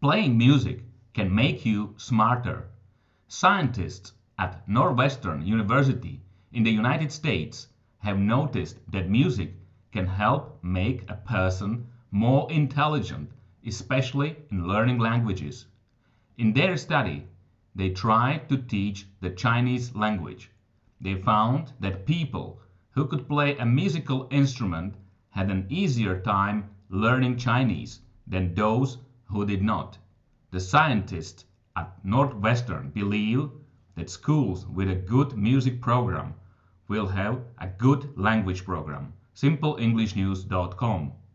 Playing music can make you smarter. Scientists at Northwestern University in the United States have noticed that music can help make a person more intelligent, especially in learning languages. In their study, they tried to teach the Chinese language. They found that people who could play a musical instrument had an easier time learning Chinese than those who did not. The scientists at Northwestern believe that schools with a good music program will have a good language program. SimpleEnglishNews.com